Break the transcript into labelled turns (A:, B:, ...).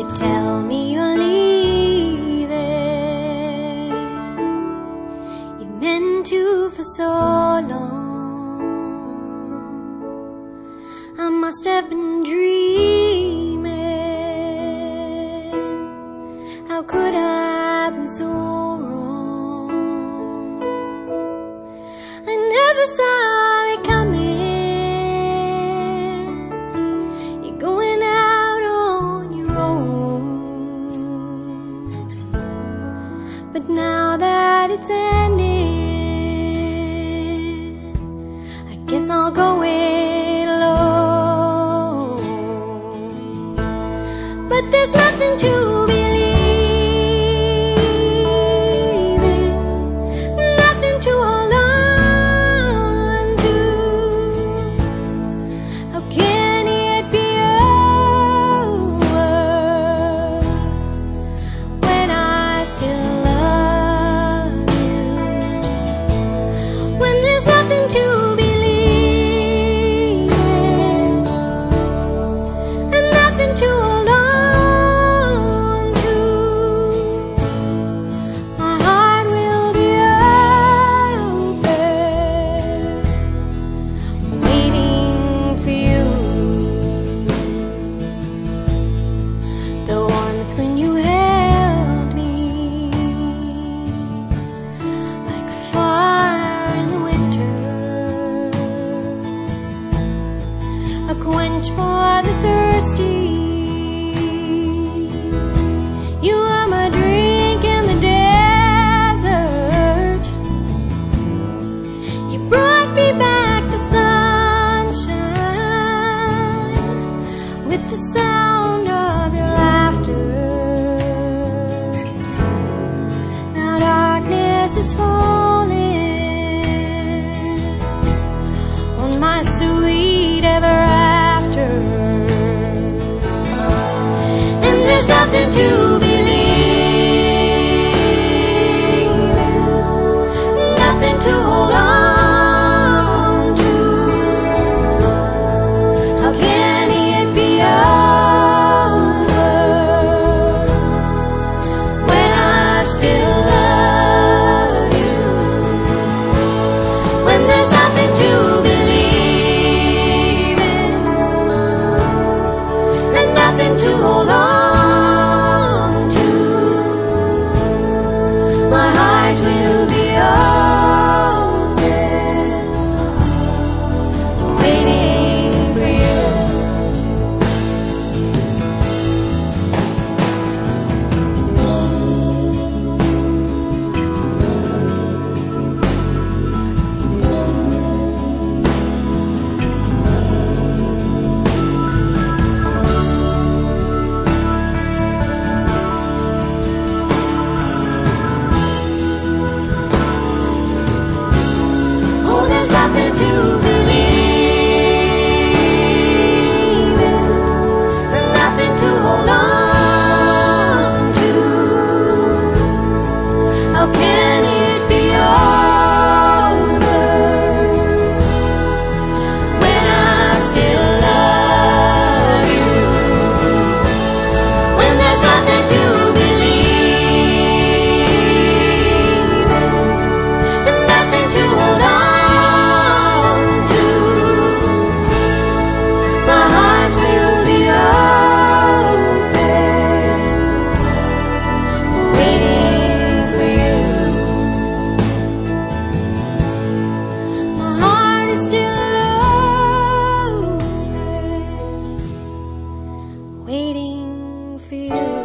A: tell me you're leaving. You meant to for so long. I must have been dreaming. How could I have been so wrong? I never saw it coming. You're going out on your own. But now that it's ended, I guess I'll go it alone. But there's nothing to believe in, nothing to hold on to. How can it be over when I still love you? When there's nothing to believe in and nothing to hold on to, my heart will be open, waiting for you. The warmth when you held me, like fire in the winter, a quench for the thirsty. You are my drink in the desert. You brought me back the sunshine with the sound of your laughter. Now darkness is falling on my sweet ever after, and there's nothing to believe in, nothing to hold on to. How can it be over when I still love you? When there's nothing to believe in and nothing to hold on to, my heart will be open, waiting for you. Oh, there's nothing to believe in and nothing to hold on to. How can it be over when I still love you? When there's nothing to believe in and nothing to hold on to, my heart will be open, waiting for you. My heart is still open, waiting for you.